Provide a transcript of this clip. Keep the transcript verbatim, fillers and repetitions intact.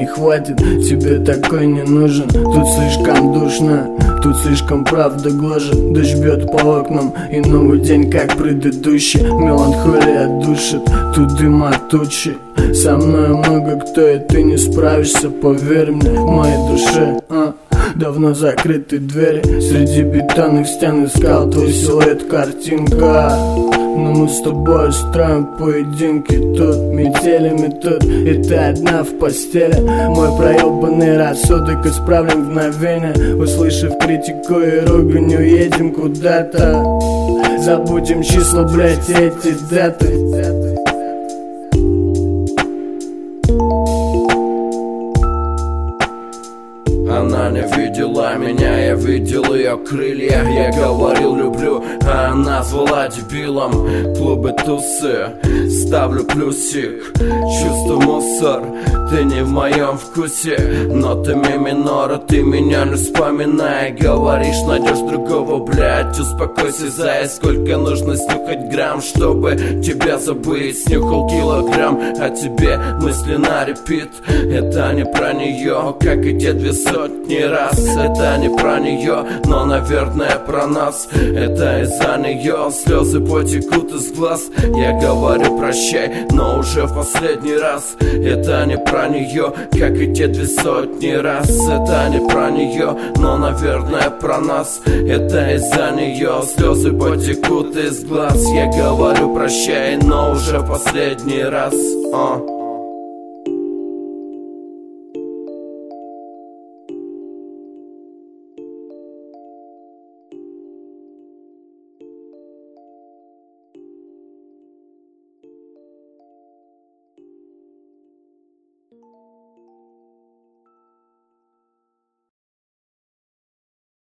не хватит, тебе такой не нужен. Тут слишком душно, тут слишком правда гложет. Дождь бьет по окнам, и новый день как предыдущий. Меланхолия душит, тут дыма тучи. Со мной много кто, и ты не справишься, поверь мне. В моей душе а, давно закрыты двери. Среди бетонных стен искал твой силуэт, картинка. Но мы с тобой устроим поединки тут, метелями тут, и ты одна в постели. Мой проебанный рассудок исправлен в мгновение. Услышав критику и ругань, уедем куда-то. Забудем числа, блять, эти даты. Она не видела меня, я видел ее крылья. Я говорил люблю, а она звала дебилом. Клубы, тусы, ставлю плюсик. Чувство мусор, ты не в моем вкусе. Ноты ми минора, ты меня не вспоминай. Говоришь, найдешь другого, блять, успокойся, зая. Сколько нужно снюхать грамм, чтобы тебя забыть. Снюхал килограмм, а тебе мысли на репит. Это не про нее, как и те две сотни раз. Это не про нее, но, наверное, про нас. Это из-за нее слезы потекут из глаз. Я говорю прощай, но уже в последний раз. Это не про нее, как и те две сотни раз. Это не про нее, но, наверное, про нас. Это из-за нее слезы потекут из глаз. Я говорю прощай, но уже в последний раз. uh.